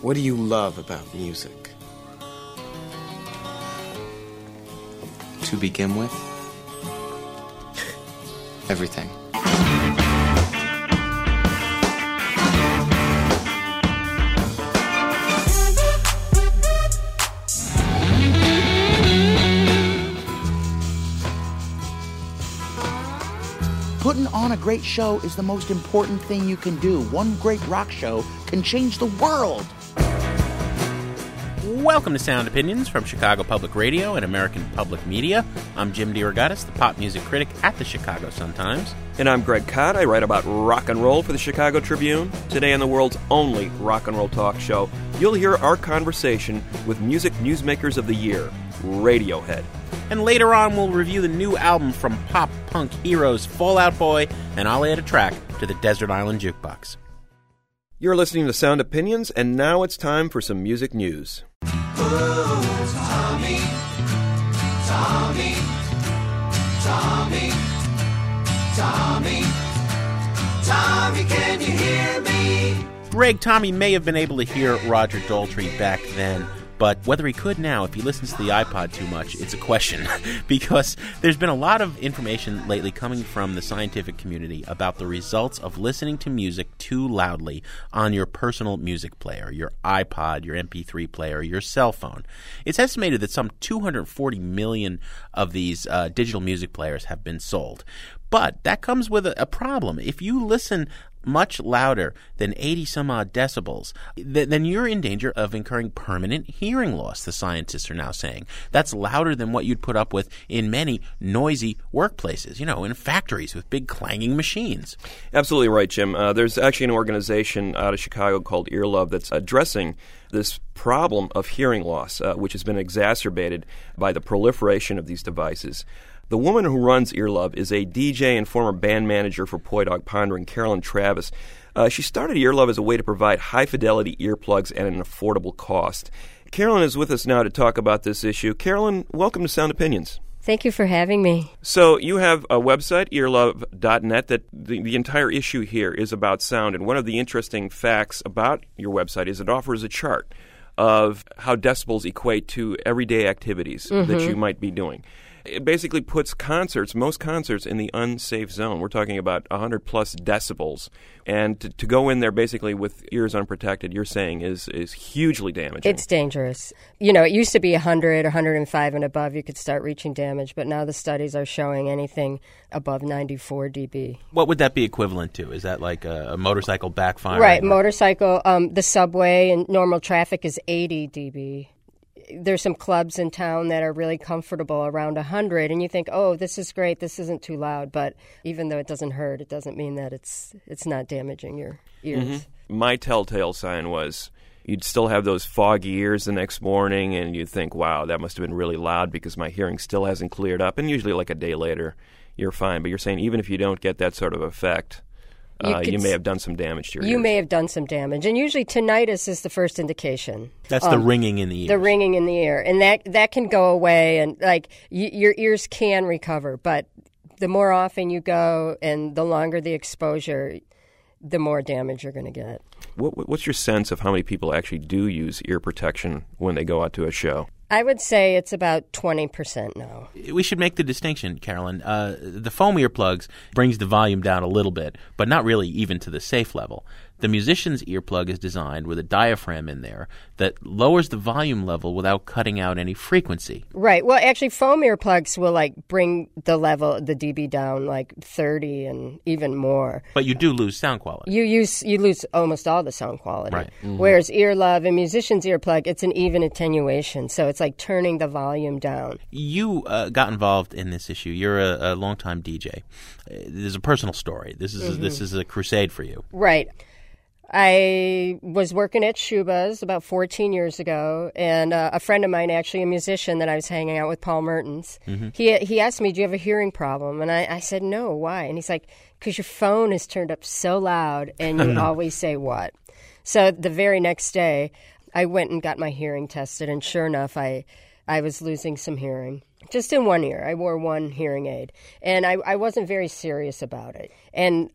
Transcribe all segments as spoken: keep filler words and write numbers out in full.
What do you love about music? To begin with, everything. Putting on a great show is the most important thing you can do. One great rock show can change the world. Welcome to Sound Opinions from Chicago Public Radio and American Public Media. I'm Jim DeRogatis, the pop music critic at the Chicago Sun-Times. And I'm Greg Kot. I write about rock and roll for the Chicago Tribune. Today on the world's only rock and roll talk show, you'll hear our conversation with music newsmakers of the year, Radiohead. And later on, we'll review the new album from pop-punk heroes Fall Out Boy, and I'll add a track to the Desert Island Jukebox. You're listening to Sound Opinions, and now it's time for some music news. Ooh, Tommy, Tommy, Tommy, Tommy, Tommy, can you hear me? Greg, Tommy may have been able to hear Roger Daltrey back then, but whether he could now, if he listens to the iPod too much, it's a question. Because there's been a lot of information lately coming from the scientific community about the results of listening to music too loudly on your personal music player, your iPod, your M P three player, your cell phone. It's estimated that some two hundred forty million of these uh, digital music players have been sold. But that comes with a, a problem. If you listen much louder than eighty some odd decibels, th- then you're in danger of incurring permanent hearing loss, the scientists are now saying. That's louder than what you'd put up with in many noisy workplaces, you know, in factories with big clanging machines. Absolutely right, Jim. Uh, there's actually an organization out of Chicago called Earlove that's addressing this problem of hearing loss, uh, which has been exacerbated by the proliferation of these devices. The woman who runs Earlove is a D J and former band manager for Poi Dog Pondering, Carolyn Travis. Uh, she started Earlove as a way to provide high-fidelity earplugs at an affordable cost. Carolyn is with us now to talk about this issue. Carolyn, welcome to Sound Opinions. Thank you for having me. So you have a website, earlove dot net, that the, the entire issue here is about sound. And one of the interesting facts about your website is it offers a chart of how decibels equate to everyday activities mm-hmm. that you might be doing. It basically puts concerts, most concerts, in the unsafe zone. We're talking about one hundred plus decibels. And to, to go in there basically with ears unprotected, you're saying, is, is hugely damaging. It's dangerous. You know, it used to be one hundred, one hundred five and above, you could start reaching damage. But now the studies are showing anything above ninety-four decibels. What would that be equivalent to? Is that like a, a motorcycle backfiring? Right, motorcycle. Um, the subway and normal traffic is eighty decibels. There's some clubs in town that are really comfortable around one hundred, and you think, oh, this is great, this isn't too loud. But even though it doesn't hurt, it doesn't mean that it's it's not damaging your ears. Mm-hmm. My telltale sign was you'd still have those foggy ears the next morning, and you'd think, wow, that must have been really loud because my hearing still hasn't cleared up. And usually like a day later, you're fine. But you're saying even if you don't get that sort of effect, You, uh, you may have done some damage to your You ears. may have done some damage. And usually tinnitus is the first indication. That's um, the ringing in the ear. The ringing in the ear. And that, that can go away, and like y- your ears can recover. But the more often you go and the longer the exposure, the more damage you're going to get. What, what's your sense of how many people actually do use ear protection when they go out to a show? I would say it's about twenty percent now. We should make the distinction, Carolyn. Uh, the foam earplugs brings the volume down a little bit, but not really even to the safe level. The musician's earplug is designed with a diaphragm in there that lowers the volume level without cutting out any frequency. Right. Well, actually, foam earplugs will like bring the level, the dB down like thirty and even more. But you do lose sound quality. You use you lose almost all the sound quality. Right. Mm-hmm. Whereas Earlove and musician's earplug, it's an even attenuation, so it's like turning the volume down. You uh, got involved in this issue. You're a, a longtime D J. Uh, there's a personal story. This is mm-hmm. a, this is a crusade for you. Right. I was working at Shuba's about fourteen years ago, and uh, a friend of mine, actually a musician that I was hanging out with, Paul Mertens, mm-hmm. he he asked me, do you have a hearing problem? And I, I said, no, why? And he's like, because your phone is turned up so loud, and you always say what? So the very next day, I went and got my hearing tested, and sure enough, I I was losing some hearing. Just in one ear. I wore one hearing aid, and I, I wasn't very serious about it. And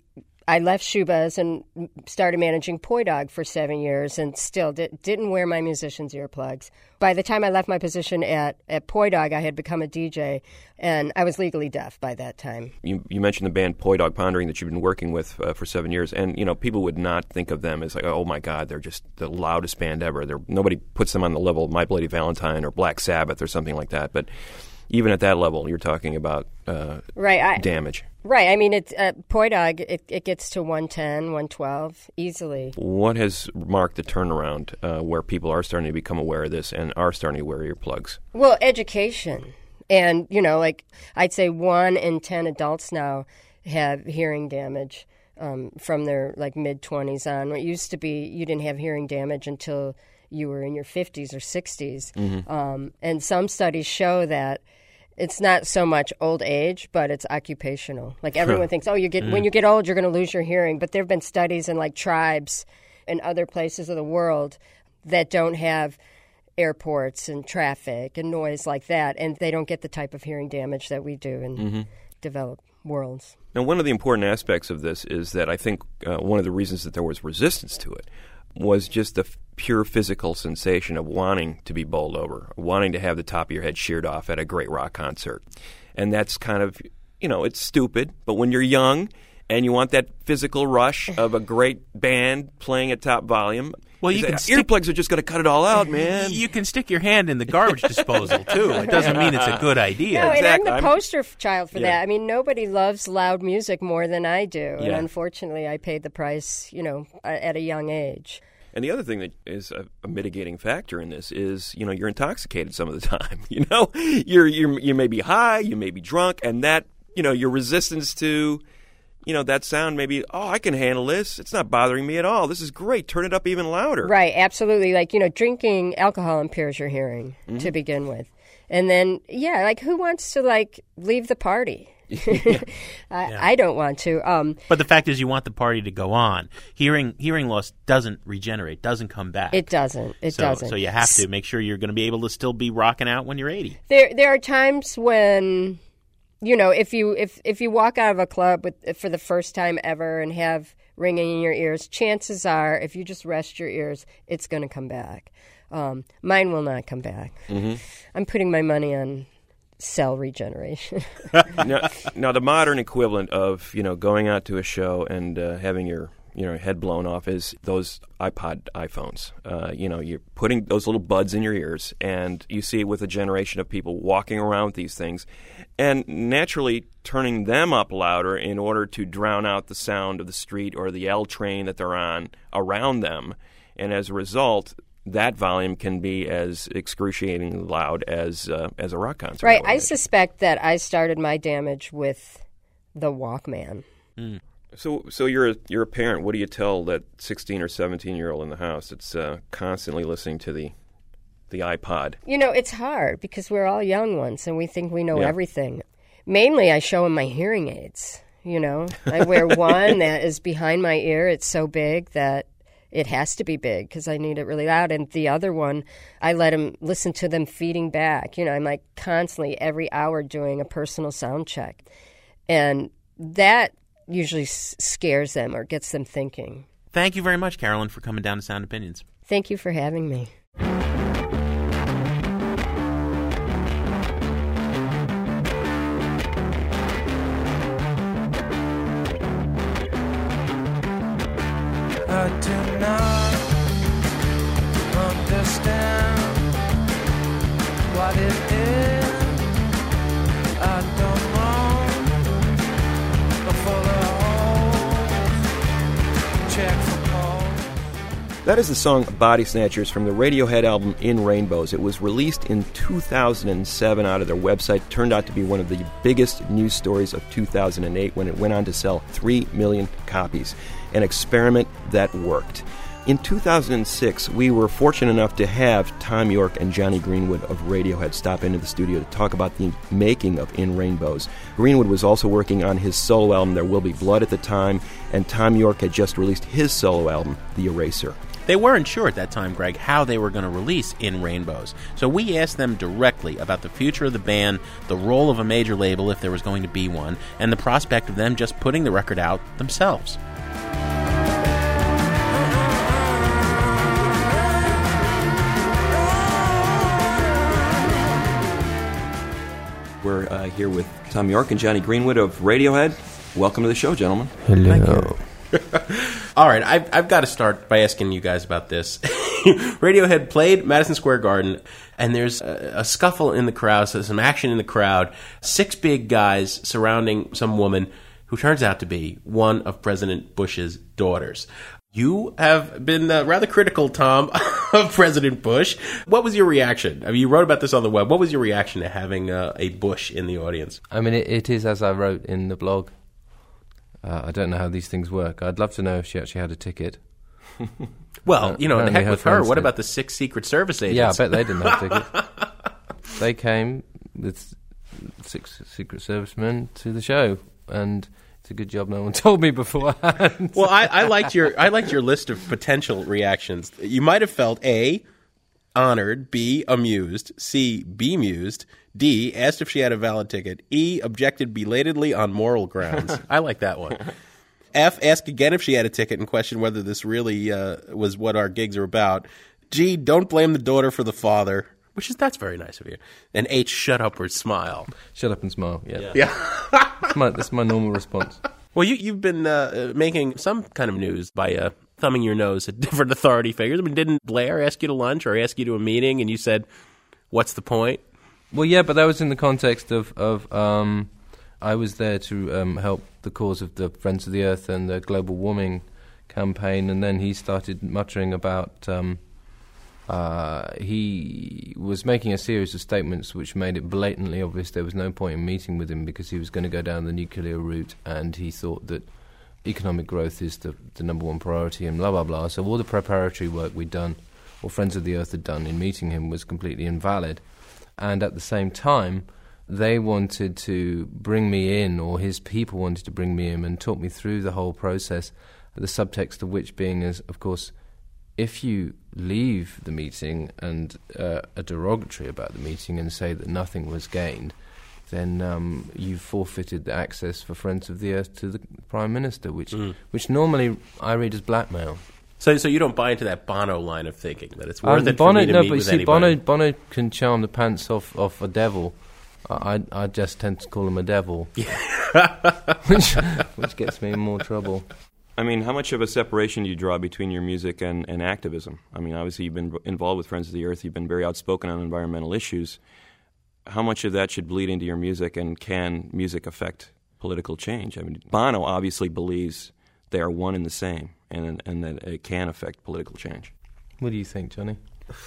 I left Schubas and started managing Poi Dog for seven years and still di- didn't wear my musician's earplugs. By the time I left my position at, at Poi Dog, I had become a D J, and I was legally deaf by that time. You, you mentioned the band Poi Dog Pondering that you've been working with uh, for seven years, and you know people would not think of them as like, oh my God, they're just the loudest band ever. They're, nobody puts them on the level of My Bloody Valentine or Black Sabbath or something like that. But even at that level, you're talking about uh, right, I, damage. Right. I mean, it, uh, Poi Dog, it, it gets to one ten, one twelve easily. What has marked the turnaround uh, where people are starting to become aware of this and are starting to wear earplugs? Well, education. And, you know, like I'd say one in ten adults now have hearing damage um, from their, like, mid-twenties on. It used to be you didn't have hearing damage until you were in your fifties or sixties. Mm-hmm. Um, and some studies show that it's not so much old age, but it's occupational. Like everyone thinks, oh, you get mm. when you get old, you're going to lose your hearing. But there have been studies in like tribes and other places of the world that don't have airports and traffic and noise like that, and they don't get the type of hearing damage that we do in mm-hmm. developed worlds. Now, one of the important aspects of this is that I think uh, one of the reasons that there was resistance to it was just the f- pure physical sensation of wanting to be bowled over, wanting to have the top of your head sheared off at a great rock concert. And that's kind of, you know, it's stupid, but when you're young and you want that physical rush of a great band playing at top volume, well, you say, can stick, earplugs are just going to cut it all out, man. You can stick your hand in the garbage disposal, too. It doesn't mean it's a good idea. No, exactly. and I'm the poster I'm, child for yeah. that. I mean, nobody loves loud music more than I do. Yeah. And unfortunately, I paid the price, you know, at a young age. And the other thing that is a, a mitigating factor in this is, you know, you're intoxicated some of the time. You know, you're, you're you may be high, you may be drunk, and that, you know, your resistance to, you know, that sound may be, oh, I can handle this. It's not bothering me at all. This is great. Turn it up even louder. Right, absolutely. Like, you know, drinking alcohol impairs your hearing mm-hmm. to begin with. And then, yeah, like, who wants to, like, leave the party? I, yeah. I don't want to. Um, but the fact is you want the party to go on. Hearing hearing loss doesn't regenerate, doesn't come back. It doesn't. It so, doesn't. So you have to make sure you're going to be able to still be rocking out when you're eighty. There there are times when, you know, if you if, if you walk out of a club with for the first time ever and have ringing in your ears, chances are if you just rest your ears, it's going to come back. Um, mine will not come back. Mm-hmm. I'm putting my money on cell regeneration. now, now, the modern equivalent of, you know, going out to a show and uh, having your, you know, head blown off is those iPod iPhones. Uh, you know, you're putting those little buds in your ears, and you see it with a generation of people walking around with these things, and naturally turning them up louder in order to drown out the sound of the street or the L train that they're on around them. And as a result, that volume can be as excruciatingly loud as uh, as a rock concert. Right. I, I suspect that I started my damage with the Walkman. Mm. So, so you're a, you're a parent. What do you tell that sixteen or seventeen year old in the house that's uh, constantly listening to the the iPod? You know, it's hard because we're all young ones and we think we know yeah. everything. Mainly, I show them my hearing aids. You know, I wear one that is behind my ear. It's so big that it has to be big because I need it really loud. And the other one, I let them listen to them feeding back. You know, I'm like constantly every hour doing a personal sound check. And that usually s- scares them or gets them thinking. Thank you very much, Carolyn, for coming down to Sound Opinions. Thank you for having me. I do not understand what it is. I don't know for the holes, check for holes. That is the song Body Snatchers from the Radiohead album In Rainbows. It was released in two thousand seven out of their website. It turned out to be one of the biggest news stories of two thousand eight when it went on to sell three million copies. An experiment that worked. In two thousand six, we were fortunate enough to have Thom Yorke and Jonny Greenwood of Radiohead stop into the studio to talk about the making of In Rainbows. Greenwood was also working on his solo album, There Will Be Blood, at the time, and Thom Yorke had just released his solo album, The Eraser. They weren't sure at that time, Greg, how they were going to release In Rainbows. So we asked them directly about the future of the band, the role of a major label if there was going to be one, and the prospect of them just putting the record out themselves. We're uh, here with Tom York and Jonny Greenwood of Radiohead. Welcome to the show, gentlemen. Hello. All right, I've, I've got to start by asking you guys about this. Radiohead played Madison Square Garden, and there's a, a scuffle in the crowd, so some action in the crowd. Six big guys surrounding some woman who turns out to be one of President Bush's daughters. You have been uh, rather critical, Tom, of President Bush. What was your reaction? I mean, you wrote about this on the web. What was your reaction to having uh, a Bush in the audience? I mean, it, it is as I wrote in the blog. Uh, I don't know how these things work. I'd love to know if she actually had a ticket. Well, Uh, you know, the apparently heck her with her. friends What did. about the six Secret Service agents? Yeah, I bet they didn't have tickets. They came with six Secret Servicemen to the show, and it's a good job no one told me beforehand. Well, I, I liked your I liked your list of potential reactions. You might have felt A, honored, B, amused, C, bemused, D, asked if she had a valid ticket, E, objected belatedly on moral grounds. I like that one. F, asked again if she had a ticket and questioned whether this really uh, was what our gigs are about. G, don't blame the daughter for the father, which is that's very nice of you. And H, shut up or smile. Shut up and smile. Yeah, Yeah. that's, my, that's my normal response. Well, you, you've been uh, making some kind of news by uh, thumbing your nose at different authority figures. I mean, didn't Blair ask you to lunch or ask you to a meeting and you said, what's the point? Well, yeah, but that was in the context of, of um, I was there to um, help the cause of the Friends of the Earth and the global warming campaign, and then he started muttering about... Um, Uh, he was making a series of statements which made it blatantly obvious there was no point in meeting with him because he was going to go down the nuclear route, and he thought that economic growth is the, the number one priority and blah, blah, blah. So all the preparatory work we'd done, or Friends of the Earth had done in meeting him, was completely invalid. And at the same time, they wanted to bring me in, or his people wanted to bring me in and talk me through the whole process, the subtext of which being is, of course, if you leave the meeting and uh, are derogatory about the meeting and say that nothing was gained, then um, you've forfeited the access for Friends of the Earth to the Prime Minister, which mm. which normally I read as blackmail. So so you don't buy into that Bono line of thinking, that it's worth um, it Bono, for me to no, meet but with see, anybody? Bono, Bono can charm the pants off, off a devil. I, I just tend to call him a devil, which, which gets me in more trouble. I mean, how much of a separation do you draw between your music and, and activism? I mean, obviously you've been involved with Friends of the Earth. You've been very outspoken on environmental issues. How much of that should bleed into your music, and can music affect political change? I mean, Bono obviously believes they are one and the same, and and that it can affect political change. What do you think, Johnny?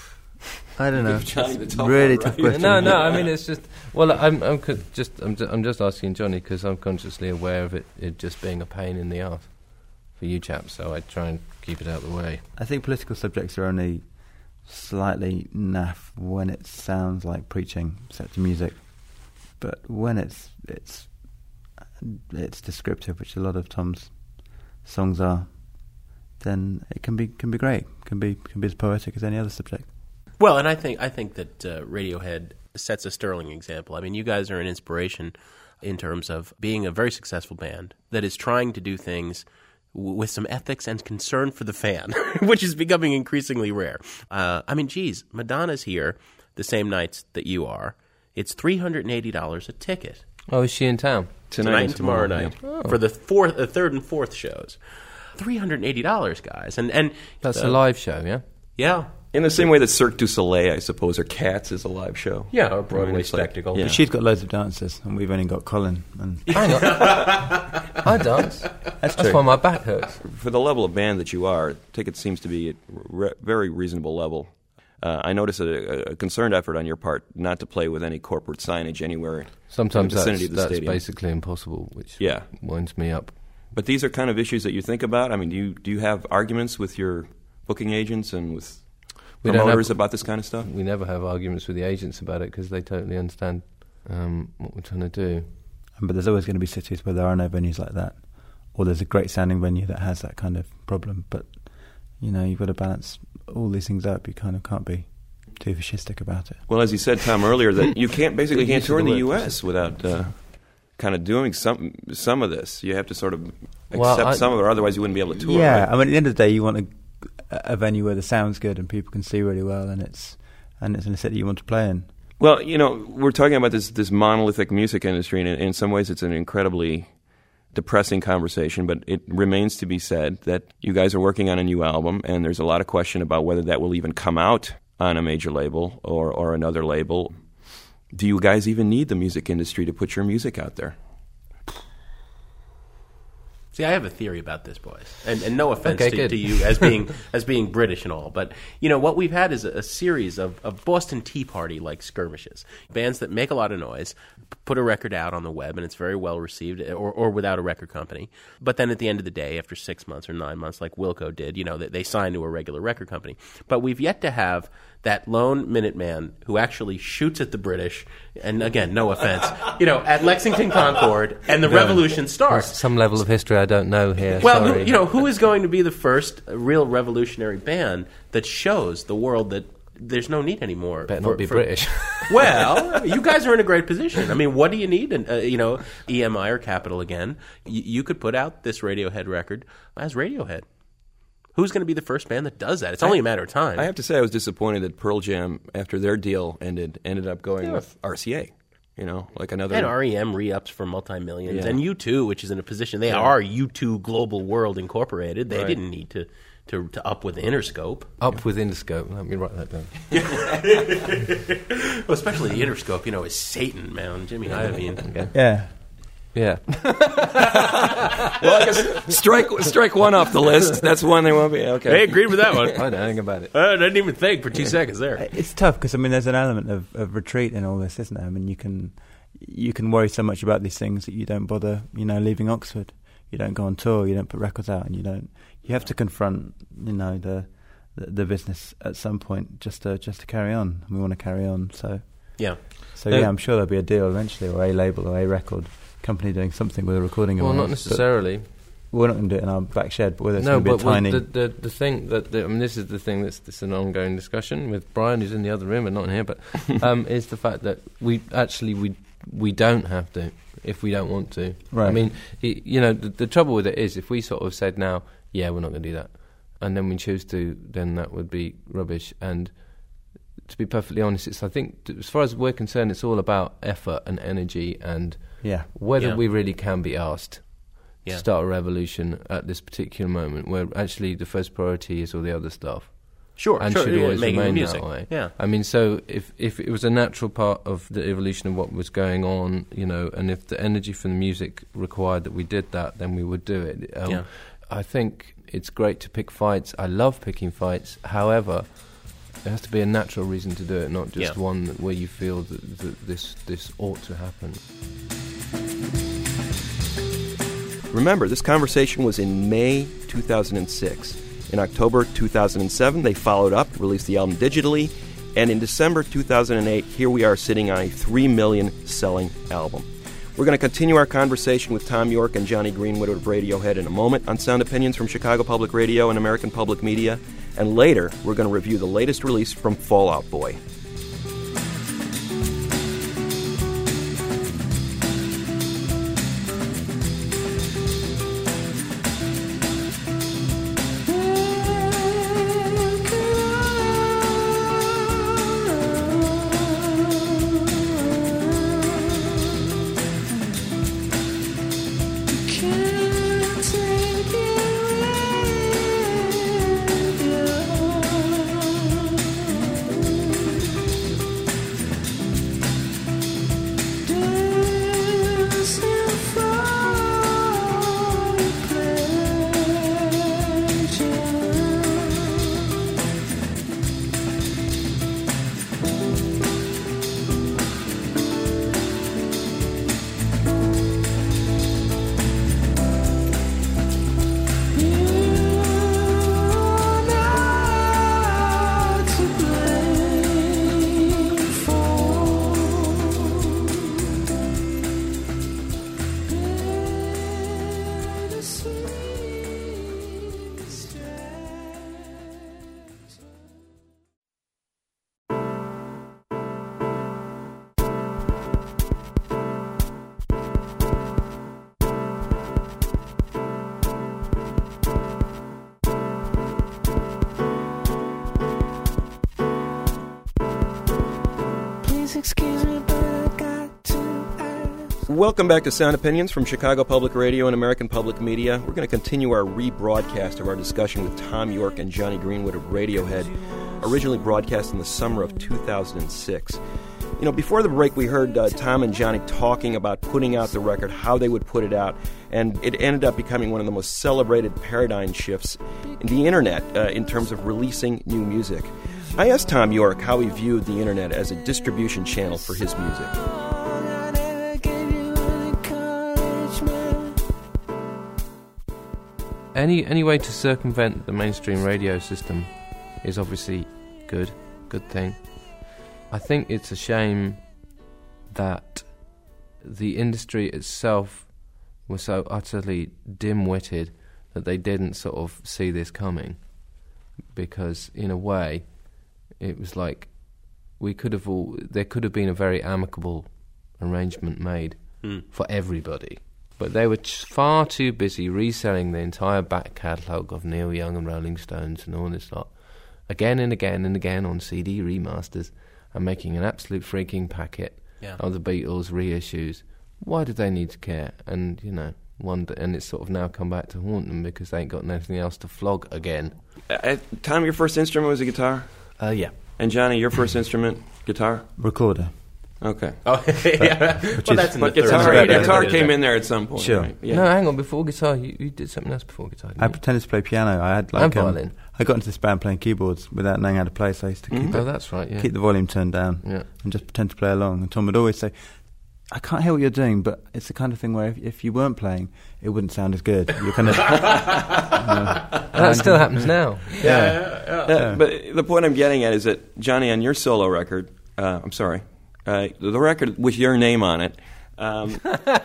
I don't know. Johnny the It's tough really one, tough right? question. No, no. I mean, it's just. Well, I'm, I'm co- just, I'm, ju- I'm just asking Johnny because I'm consciously aware of it, it just being a pain in the arse for you chaps. So I try and keep it out of the way. I think political subjects are only slightly naff when it sounds like preaching set to music, but when it's it's it's descriptive, which a lot of Tom's songs are, then it can be can be great. Can be can be as poetic as any other subject. Well, and I think I think that uh, Radiohead sets a sterling example. I mean, you guys are an inspiration in terms of being a very successful band that is trying to do things w- with some ethics and concern for the fan, which is becoming increasingly rare. Uh, I mean, geez, Madonna's here the same nights that you are. It's three hundred eighty dollars a ticket. Oh, is she in town? Tonight, Tonight and tomorrow, tomorrow, night yeah. for the fourth, the third and fourth shows. three hundred eighty dollars, guys. And, and That's uh, a live show, yeah? Yeah. In the same way that Cirque du Soleil, I suppose, or Cats is a live show. Yeah, or I Broadway mean, it's like- spectacle. yeah. But she's got loads of dancers, and we've only got Colin. And Hang on. I dance. That's, true. why my back hurts. For the level of band that you are, ticket seems to be at a re- very reasonable level. Uh, I notice a, a concerned effort on your part not to play with any corporate signage anywhere Sometimes in the vicinity that's, of the that's stadium. basically impossible, which Yeah. winds me up. But these are kind of issues that you think about. I mean, do you do you have arguments with your booking agents and with We don't promoters have- about this kind of stuff? We never have arguments with the agents about it because they totally understand um, what we're trying to do. but there's always going to be cities where there are no venues like that, or there's a great sounding venue that has that kind of problem. But you know, you've got to balance all these things up. You kind of can't be too fascistic about it. Well, as you said, Tom, earlier, that you can't basically Good can't use tour of in the the word. U S without uh, kind of doing some some of this. You have to sort of accept Well, I- some of it, or otherwise you wouldn't be able to tour. Yeah, right? I mean, at the end of the day, you want a, a venue where the sound's good and people can see really well, and it's and it's in a city you want to play in. Well, you know, we're talking about this this monolithic music industry, and in, in some ways it's an incredibly depressing conversation, but it remains to be said that you guys are working on a new album, and there's a lot of question about whether that will even come out on a major label or, or another label. Do you guys even need the music industry to put your music out there? See, I have a theory about this, boys, and, and no offense Okay, to, good. to you as being as being British and all, but you know what we've had is a, a series of, of Boston Tea Party like skirmishes, bands that make a lot of noise, p- put a record out on the web, and it's very well received, or, or without a record company. But then at the end of the day, after six months or nine months, like Wilco did, you know, they, they signed to a regular record company. But we've yet to have that lone Minuteman who actually shoots at the British, and again, no offense, you know, at Lexington Concord, and the revolution starts. Some level of history I don't know here. Well, sorry. who, you know, who is going to be the first real revolutionary band that shows the world that there's no need anymore? Better for- not be for- British. Well, you guys are in a great position. I mean, what do you need? And, uh, you know, E M I or Capitol again. Y- you could put out this Radiohead record as Radiohead. Who's going to be the first band that does that? It's only a matter of time. I have to say I was disappointed that Pearl Jam, after their deal ended, ended up going Yeah. with R C A. You know, like another... And R E M re-ups for multi-millions. Yeah. And U two, which is in a position... They Yeah. are U two Global World Incorporated. They Right. didn't need to, to, to up with Interscope. Up with Interscope. Let me write that down. Well, especially the Interscope, you know, is Satan, man. Jimmy Iovine. Okay. Yeah. Yeah. Well, I guess strike strike one off the list. That's one they won't be. Okay. They agreed with that one. I know nothing about it. I didn't even think for two seconds there. It's tough because I mean, there's an element of, of retreat in all this, isn't there? I mean, you can you can worry so much about these things that you don't bother, you know, leaving Oxford. You don't go on tour. You don't put records out, and you don't. You have to confront, you know, the the, the business at some point just to just to carry on. We want to carry on, so Yeah. so Uh, yeah, I'm sure there'll be a deal eventually, or a label, or a record company doing something with a recording. of Well, ours, not but necessarily. We're not going to do it in our back shed, but whether it's No, going to be but a tiny. the, the the thing that the, I mean, this is the thing that's this is an ongoing discussion with Brian, who's in the other room and not in here, but um, is the fact that we actually we we don't have to if we don't want to. Right. I mean, it, you know, the, the trouble with it is if we sort of said now, yeah, we're not going to do that, and then we choose to, then that would be rubbish. And to be perfectly honest, it's I think t- as far as we're concerned, it's all about effort and energy and yeah. whether Yeah. we really can be asked Yeah. to start a revolution at this particular moment, where actually the first priority is all the other stuff, Sure. and sure. should yeah, always making the remain music. that way. Yeah. I mean, so if if it was a natural part of the evolution of what was going on, you know, and if the energy from the music required that we did that, then we would do it. Um, Yeah. I think it's great to pick fights. I love picking fights. However, there has to be a natural reason to do it, not just Yeah. one that, where you feel that, that this this ought to happen. Remember, this conversation was in May two thousand six. In October two thousand seven, they followed up, released the album digitally, and in December two thousand eight, here we are sitting on a three million selling album. We're going to continue our conversation with Tom York and Johnny Greenwood of Radiohead in a moment on Sound Opinions from Chicago Public Radio and American Public Media, and later we're going to review the latest release from Fall Out Boy. excuse me, but I got to ask. Welcome back to Sound Opinions from Chicago Public Radio and American Public Media. We're going to continue our rebroadcast of our discussion with Tom York and Jonny Greenwood of Radiohead, originally broadcast in the summer of two thousand six. You know, before the break, we heard uh, Tom and Jonny talking about putting out the record, how they would put it out, and it ended up becoming one of the most celebrated paradigm shifts in the Internet uh, in terms of releasing new music. I asked Tom York how he viewed the Internet as a distribution channel for his music. I never gave you any encouragement. Any any way to circumvent the mainstream radio system is obviously good, good thing. I think it's a shame that the industry itself was so utterly dim-witted that they didn't sort of see this coming, because in a way it was like we could have all there could have been a very amicable arrangement made mm. for everybody, but they were ch- far too busy reselling the entire back catalogue of Neil Young and Rolling Stones and all this lot again and again and again on C D remasters, and making an absolute freaking packet yeah. of the Beatles reissues. Why did they need to care? And, you know, one d- and it's sort of now come back to haunt them because they ain't got anything else to flog again. Uh, Tom, your first instrument was a guitar? Uh, yeah. And Jonny, your first instrument, guitar? Recorder. Okay. Oh, yeah. Well, that's in but the guitar, third grade. guitar came in there at some point. Sure. Right? Yeah. No, hang on. Before guitar, you, you did something else before guitar. Didn't I you? pretended to play piano. I had like and violin. Um, I got into this band playing keyboards without knowing how to play, so I used to keep, Mm-hmm. it, Oh, that's right. Yeah. keep the volume turned down Yeah. and just pretend to play along. And Tom would always say, "I can't hear what you're doing," but it's the kind of thing where if, if you weren't playing, it wouldn't sound as good. You're kind of you know, that still happens now. Yeah. Yeah, yeah, yeah. Uh, but the point I'm getting at is that, Jonny, on your solo record, uh, I'm sorry, uh, the record with your name on it, um,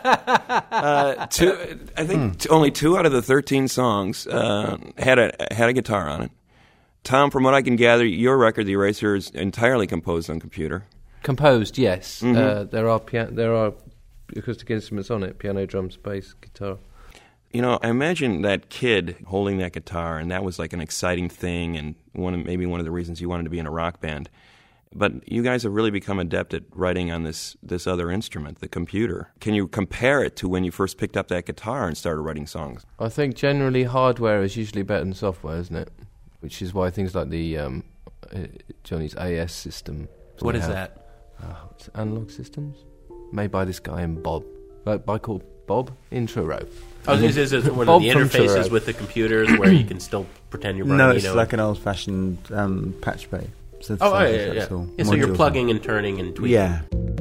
uh, two, I think hmm. t- only two out of the thirteen songs uh, had a had a guitar on it. Tom, from what I can gather, your record, The Eraser, is entirely composed on computer. Composed, yes. Mm-hmm. Uh, there are pia- there are acoustic instruments on it: piano, drums, bass, guitar. You know, I imagine that kid holding that guitar, and that was like an exciting thing, and one of, maybe one of the reasons you wanted to be in a rock band. But you guys have really become adept at writing on this this other instrument, the computer. Can you compare it to when you first picked up that guitar and started writing songs? I think generally hardware is usually better than software, isn't it? Which is why things like the um, uh, Johnny's A S system. What is have, that? Uh, it's analog systems made by this guy in Bob, like by called Bob in Truro. Oh, is, is it one Bob of the from interfaces Truro. with the computers where you can still pretend you're running? No, it's you know, like an old-fashioned um, patch bay. Oh, oh yeah, yeah. yeah. yeah so you're plugging and turning and tweaking. Yeah.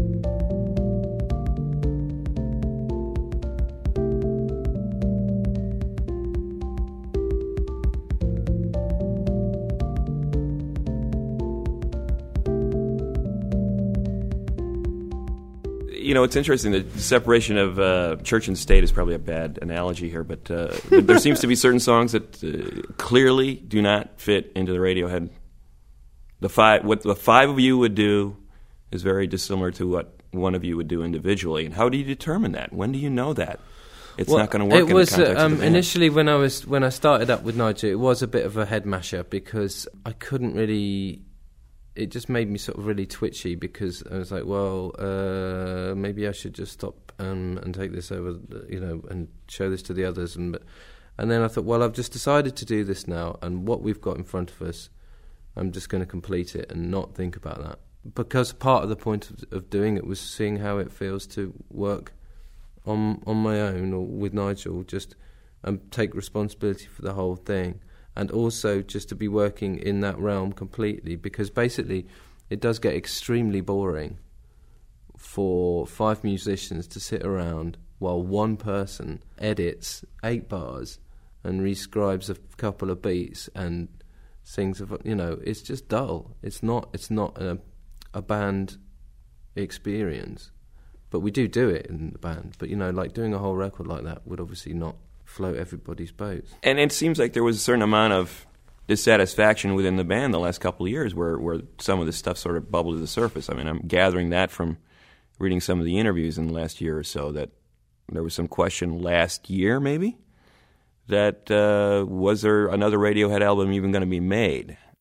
You know, it's interesting. The separation of uh, church and state is probably a bad analogy here, but, uh, but there seems to be certain songs that uh, clearly do not fit into the Radiohead. The five, what the five of you would do is very dissimilar to what one of you would do individually. And how do you determine that? When do you know that it's well, not going to work? It in was the context uh, of um, the band? initially when I was when I started up with Nigel. It was a bit of a head masher because I couldn't really. It just made me sort of really twitchy because I was like, well, uh, maybe I should just stop um, and take this over, you know, and show this to the others. And and then I thought, well, I've just decided to do this now, and what we've got in front of us, I'm just going to complete it and not think about that. Because part of the point of, of doing it was seeing how it feels to work on on my own or with Nigel, just and take responsibility for the whole thing. And also just to be working in that realm completely, because basically it does get extremely boring for five musicians to sit around while one person edits eight bars and rescribes a couple of beats and sings, of, you know, it's just dull. It's not. It's not a, a band experience, but we do do it in the band. But you know, like doing a whole record like that would obviously not float everybody's boats. And it seems like there was a certain amount of dissatisfaction within the band the last couple of years where, where some of this stuff sort of bubbled to the surface. I mean, I'm gathering that from reading some of the interviews in the last year or so, that there was some question last year, maybe, that uh, was there another Radiohead album even going to be made?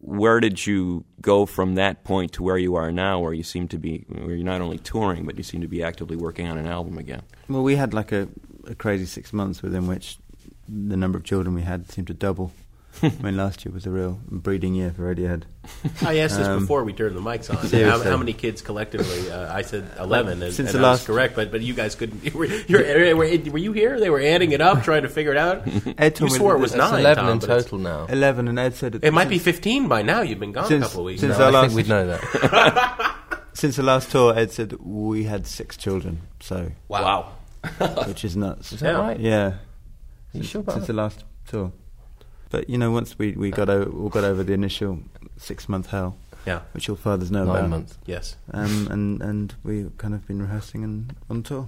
where did you go from that point to where you are now, where you seem to be, where you're not only touring, but you seem to be actively working on an album again? Well, we had like a, a crazy six months within which the number of children we had seemed to double. I mean, last year was a real breeding year for Radiohead. I asked this Um, before we turned the mics on. How, seriously. how many kids collectively? Uh, I said eleven, and, Since and the I was last- correct, but but you guys couldn't. Were, you're, were, were you here? They were adding it up, trying to figure it out. Ed You told me swore that it was That's nine. eleven Tom, in but it's- total now. eleven, and Ed said... It might be fifteen by now. You've been gone Since- a couple of weeks. since No, our I last- think we'd know that. Since the last tour, Ed said we had six children, so... Wow. Which is nuts. Is that Yeah. right? Yeah. Are you Since- sure about Since that? the last tour. But, you know, once we, we got over, all got over the initial six-month hell, Yeah. which your fathers know Nine about. months. Yes. Um, and, and we've kind of been rehearsing and on tour.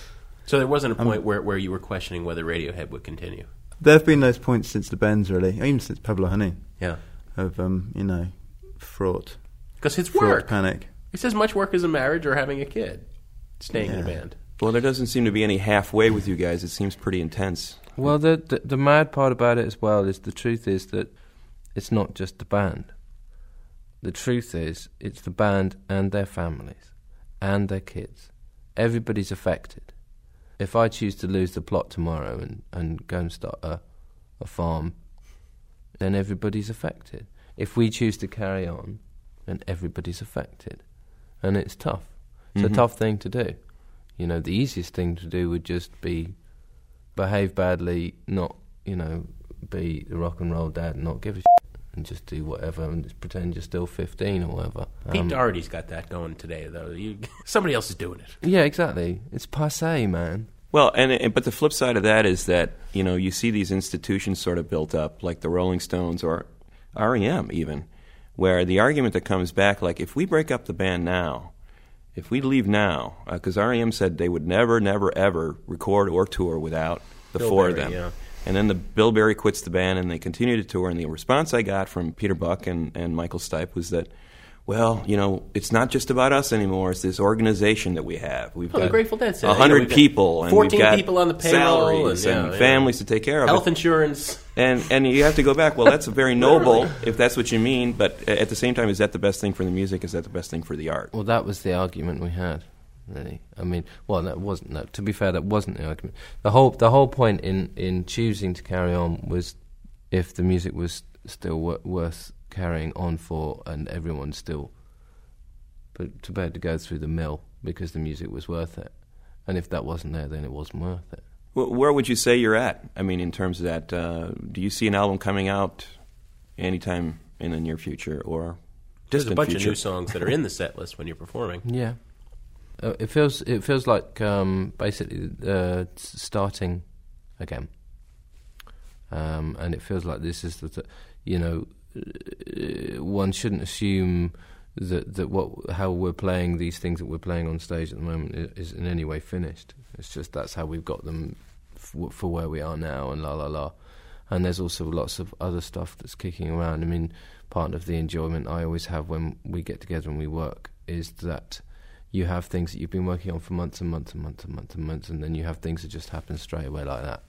So there wasn't a Um, point where, where you were questioning whether Radiohead would continue. There have been those points since the Bends, really, even since Pablo Honey, Yeah. of, um, you know, fraught, Because it's fraught work. panic. It's as much work as a marriage or having a kid. Staying in a Yeah. band. Well, there doesn't seem to be any halfway with you guys. It seems pretty intense. Well, the, the the mad part about it as well is the truth is that it's not just the band. The truth is it's the band and their families and their kids. Everybody's affected. If I choose to lose the plot tomorrow and, and go and start a, a farm, then everybody's affected. If we choose to carry on, then everybody's affected. And it's tough. It's Mhm. a tough thing to do. You know, the easiest thing to do would just be behave badly, not, you know, be the rock and roll dad and not give a shit and just do whatever and just pretend you're still fifteen or whatever. Pete Um, Doherty's got that going today, though. You, somebody else is doing it. yeah, exactly. It's passé, man. Well, and, and but the flip side of that is that, you know, you see these institutions sort of built up, like the Rolling Stones or R E M even, where the argument that comes back, like, if we break up the band now, if we leave now, because R E M said they would never, never, ever record or tour without the Bill four of Berry, them. yeah. And then the Bill Berry quits the band, and they continue to tour. And the response I got from Peter Buck and, and Michael Stipe was that, well, you know, it's not just about us anymore. It's this organization that we have. We've Oh, the got Grateful Dead said a that. You know, hundred we've got people, and fourteen we've got people on the payroll, salaries and, and, yeah, yeah. families to take care of. Health It. insurance. And and you have to go back. Well, that's very noble if that's what you mean. But at the same time, is that the best thing for the music? Is that the best thing for the art? Well, that was the argument we had, really. I mean, well, that wasn't. No, to be fair, that wasn't the argument. The whole the whole point in, in choosing to carry on was if the music was still wor- worth carrying on for, and everyone still but prepared to go through the mill because the music was worth it. And if that wasn't there, then it wasn't worth it. Wh- Where would you say you're at? I mean, in terms of that, uh, do you see an album coming out anytime in the near future or There's distant a bunch future? of new songs that are in the set list when you're performing. Yeah, uh, it feels it feels like um, basically uh, s- starting again, um, and it feels like this is the th- you know uh, one shouldn't assume that that what how we're playing these things that we're playing on stage at the moment is, is in any way finished. It's just that's how we've got them f- for where we are now, and la la la. And there's also lots of other stuff that's kicking around. I mean, part of the enjoyment I always have when we get together and we work is that you have things that you've been working on for months and months and months and months and months, and then you have things that just happen straight away like that.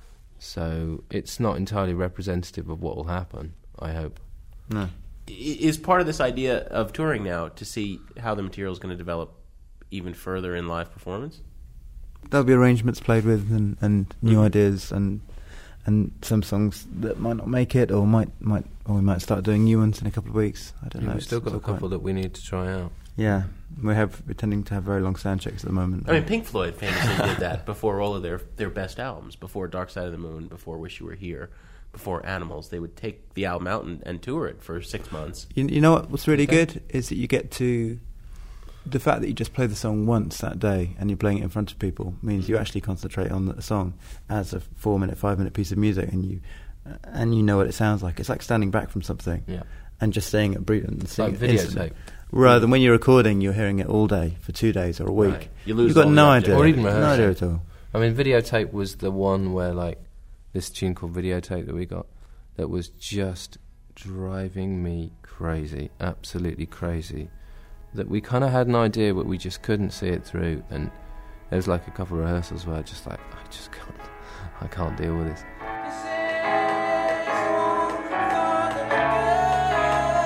So it's not entirely representative of what will happen, I hope. No. I- Is part of this idea of touring now to see how the material is going to develop even further in live performance? There'll be arrangements played with and, and new Mhm. ideas and and some songs that might not make it or might might or we might start doing new ones in a couple of weeks. I don't know. We've It's still got a all quite- couple that we need to try out. Yeah, we have. We're tending to have very long sound checks at the moment. I mean, Pink Floyd famously did that before all of their their best albums, before Dark Side of the Moon, before Wish You Were Here, before Animals. They would take the album out and, and tour it for six months. You, you know what? What's really Okay. good is that you get to the fact that you just play the song once that day and you're playing it in front of people means you actually concentrate on the song as a four-minute, five-minute piece of music, and you and you know what it sounds like. It's like standing back from something Yeah. and just saying it brilliant and singing Like it instantly. videotape. Rather than when you're recording, you're hearing it all day for two days or a week. Right. You lose You've got all no the idea, Or even no rehearsing. idea at all. I mean, videotape was the one where, like, this tune called Videotape that we got that was just driving me crazy, absolutely crazy. That we kind of had an idea, but we just couldn't see it through. And there was like a couple of rehearsals where I just like, I just can't, I can't deal with this.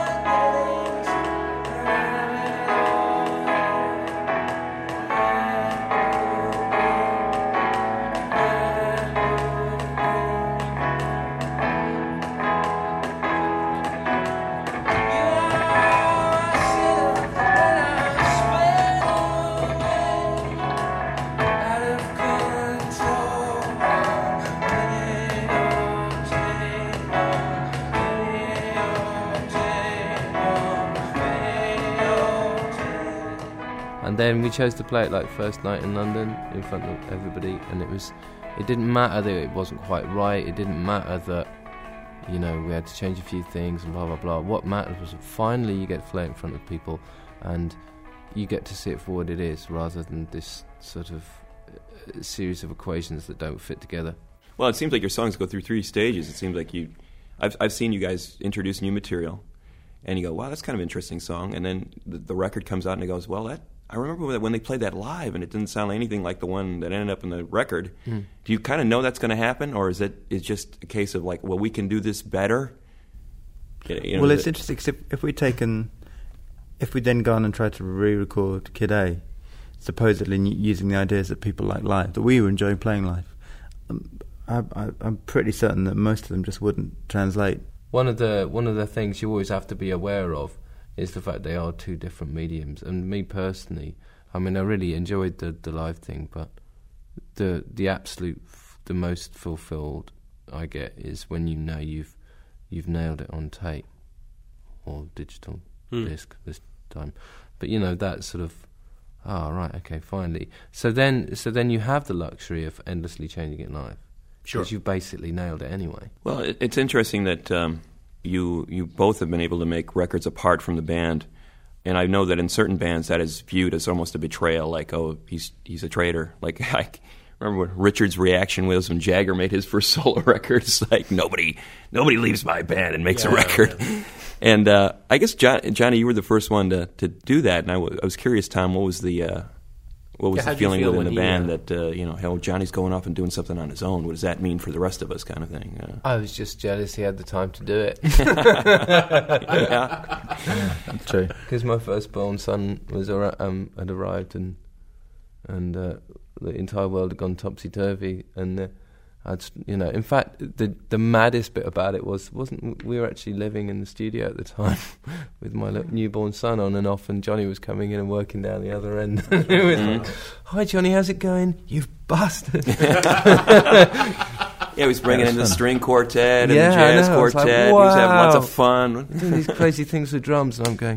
And then we chose to play it like first night in London in front of everybody, and it was, it didn't matter that it wasn't quite right, it didn't matter that, you know, we had to change a few things and blah blah blah. What mattered was that finally you get to play it in front of people and you get to see it for what it is, rather than this sort of uh, series of equations that don't fit together. Well, it seems like your songs go through three stages. It seems like you, I've I've seen you guys introduce new material, and you go, wow, that's kind of an interesting song, and then the, the record comes out and it goes, well, that I remember when they played that live and it didn't sound anything like the one that ended up in the record. Mm. Do you kind of know that's going to happen, or is it is just a case of like, well, we can do this better? You know, well, it's it, interesting because if, if we taken, if we then gone and tried to re-record Kid A, supposedly using the ideas that people like live, that we were enjoying playing live, um, I, I, I'm pretty certain that most of them just wouldn't translate. One of the one of the things you always have to be aware of is the fact they are two different mediums. And me personally, I mean, I really enjoyed the, the live thing, but the the absolute, f- the most fulfilled I get is when you know you've you've nailed it on tape or digital mm. disc this time. But you know, that sort of, oh, right, okay, finally. So then, so then you have the luxury of endlessly changing it live. Sure. Because you've basically nailed it anyway. Well, it, it's interesting that um, you you both have been able to make records apart from the band, and I know that in certain bands that is viewed as almost a betrayal, like, oh, he's he's a traitor. Like, I remember what Richard's reaction was when Jagger made his first solo record. It's like, nobody nobody leaves my band and makes yeah, a record. Yeah. And uh, I guess, John, Johnny, you were the first one to, to do that, and I, w- I was curious, Tom, what was the... Uh, What was yeah, the feeling feel within the he, band uh, that, uh, you know, hell, Johnny's going off and doing something on his own? What does that mean for the rest of us, kind of thing? Uh, I was just jealous he had the time to do it. yeah. That's true. Because my firstborn son was ar- um, had arrived and and uh, the entire world had gone topsy-turvy. And, uh, I'd, you know, in fact, the the maddest bit about it was, wasn't we were actually living in the studio at the time with my little newborn son on and off, and Johnny was coming in and working down the other end. It was like, hi, Johnny, how's it going? You bastard. Yeah, he was bringing in the string quartet and yeah, the jazz I know. quartet. Like, wow. He was having lots of fun. Doing these crazy things with drums, and I'm going,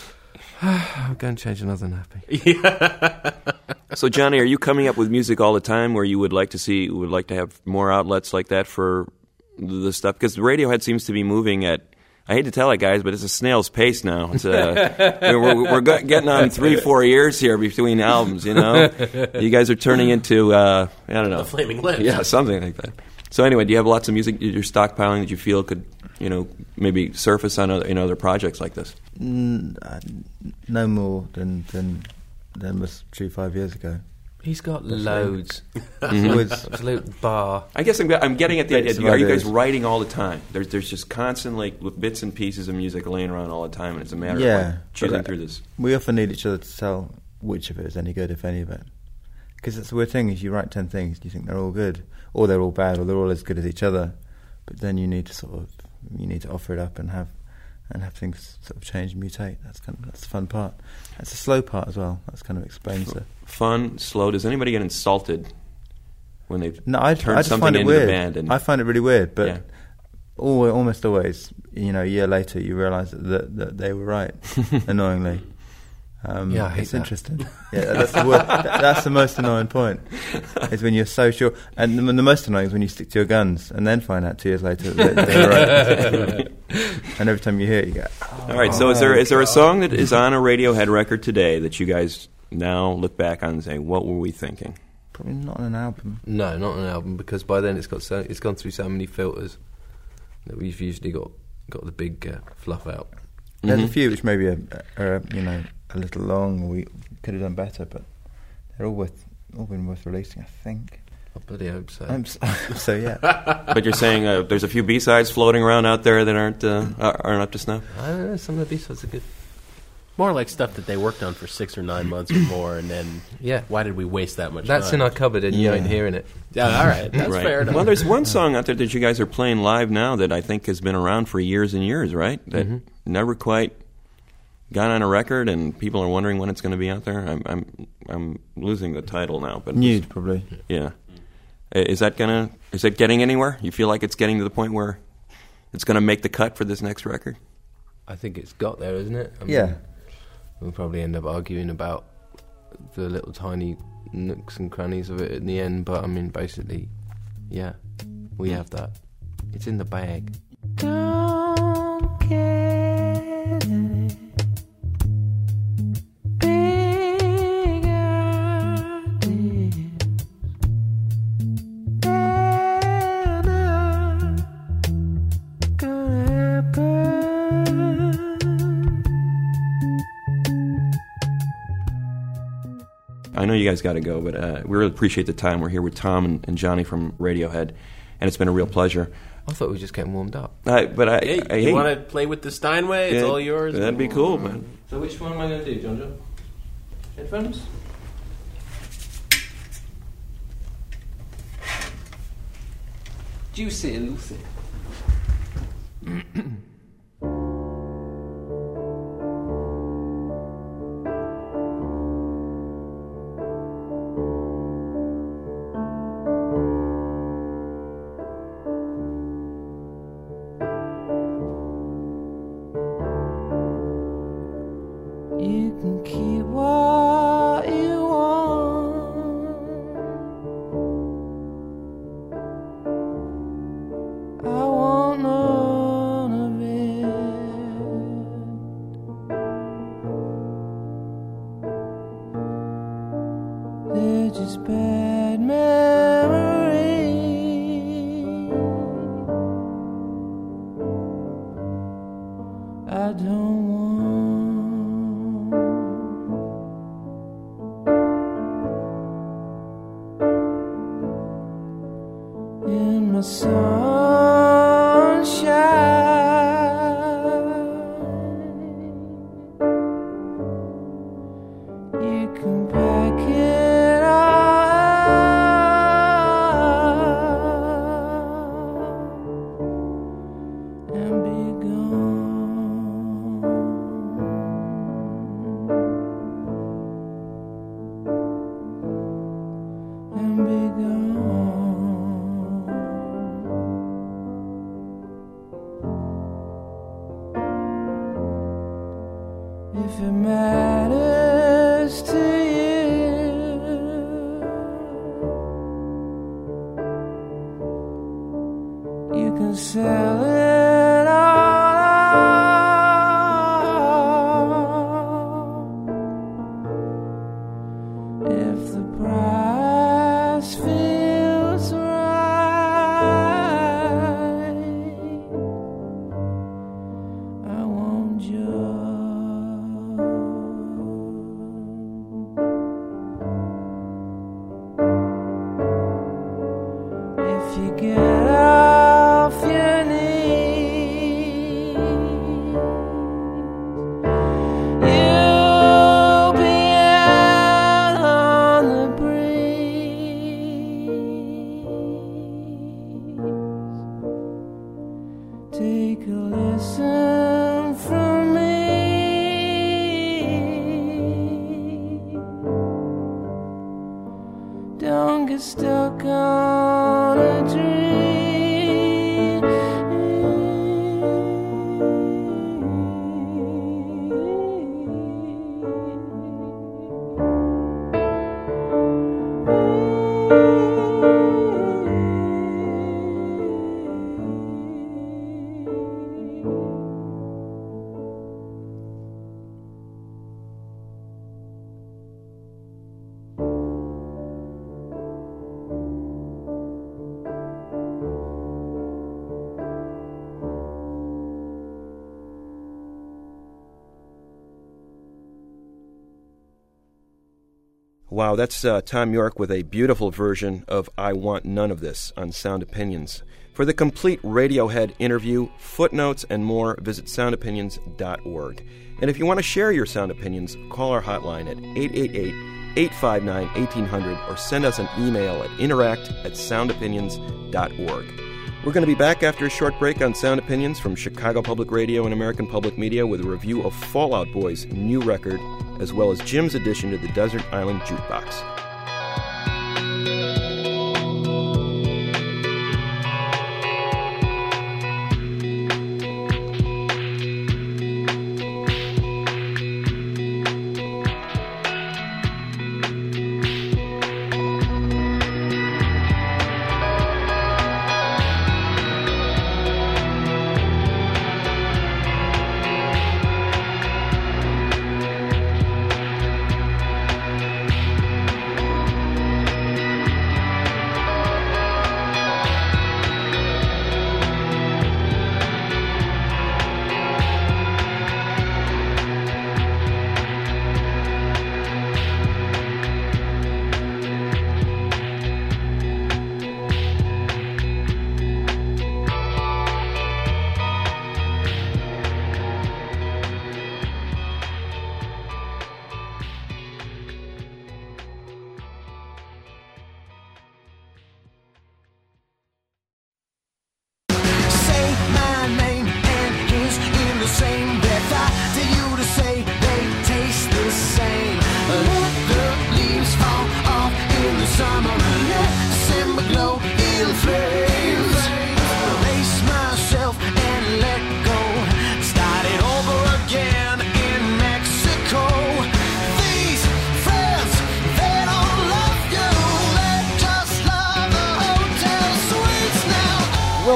I'm going to change another nappy. Yeah. So, Johnny, are you coming up with music all the time where you would like to see, would like to have more outlets like that for the stuff? Because Radiohead seems to be moving at, I hate to tell it, guys, but it's a snail's pace now. It's a, we're we're getting on three, four years here between albums, you know? You guys are turning into, uh, I don't know. The Flaming Lips. Yeah, something like that. So anyway, do you have lots of music you're stockpiling that you feel could, you know, maybe surface on other, in other projects like this? Mm, uh, no more than, than, than was true five years ago. He's got loads. Mm-hmm. Absolute bar. I guess I'm, I'm getting at the idea. Are you guys ideas. writing all the time? There's there's just constantly like, bits and pieces of music laying around all the time, and it's a matter yeah, of like, choosing but, through this. We often need each other to tell which of it is any good, if any of it. Because it's the weird thing is you write ten things, you think they're all good, or they're all bad, or they're all as good as each other. But then you need to sort of you need to offer it up and have and have things sort of change and mutate. That's kind of that's the fun part. That's the slow part as well. That's kind of explains it. Fun, slow. Does anybody get insulted when they've no, I, turned I just something find it into weird. the band? And I find it really weird, but yeah. al- almost always, you know, a year later, you realise that, that that they were right. Annoyingly, um, yeah, I hate it's that. interesting. Yeah, that's the word, that, that's the most annoying point. Is when you're so sure, and the, the most annoying is when you stick to your guns and then find out two years later that they, they were right. And every time you hear it, you go. Oh, all right. So, is there is there a song that is on a Radiohead record today that you guys now look back on and say, what were we thinking? Probably not on an album. No, not on an album, because by then it's got so, it's gone through so many filters that we've usually got got the big uh, fluff out. There's Mm-hmm. a few which maybe are, are you know a little long, or we could have done better, but they're all worth all been worth releasing, I think. I bloody hope so. I'm so, so yeah. But you're saying uh, there's a few B-sides floating around out there that aren't uh, aren't up to snuff? I don't know, some of the B-sides are good. More like stuff that they worked on for six or nine months or more, and then Yeah. why did we waste that much That's time? in our cupboard and you Yeah. ain't hearing it. Yeah, all right. That's right. fair enough. Well, there's one song out there that you guys are playing live now that I think has been around for years and years, right? That Mm-hmm. never quite got on a record, and people are wondering when it's going to be out there. I'm I'm I'm losing the title now, but Nude, probably. yeah. Uh, Is that gonna? Is it getting anywhere? You feel like it's getting to the point where it's going to make the cut for this next record? I think it's got there, isn't it? I mean, Yeah. We'll probably end up arguing about the little tiny nooks and crannies of it in the end. But I mean, basically, yeah, we have that. It's in the bag. Don't get any big ideas. They're not gonna happen. I know you guys got to go, but uh, we really appreciate the time. We're here with Tom and, and Johnny from Radiohead, and it's been a real pleasure. I thought we were just getting warmed up. I, but I, Hey, I, you hey, want to play with the Steinway? It's yeah, all yours. That'd be cool, man. So which one am I going to do, John John? Headphones? Juicy Lucy. You can keep what you want. I want none of it. They're just bad memories. I don't want. In my sunshine, you can pack it up and be gone. And be gone. If it matters to you, you can sell it all. If the price feels right, I want you. If you get off your knees, you'll be out on the breeze. Take a lesson from me. Don't get stuck on a dream. Wow, that's uh, Tom York with a beautiful version of I Want None of This on Sound Opinions. For the complete Radiohead interview, footnotes, and more, visit sound opinions dot org. And if you want to share your sound opinions, call our hotline at eight eight eight, eight five nine, one eight hundred or send us an email at interact at sound opinions dot org. We're going to be back after a short break on Sound Opinions from Chicago Public Radio and American Public Media with a review of Fall Out Boy's new record, as well as Jim's addition to the Desert Island Jukebox.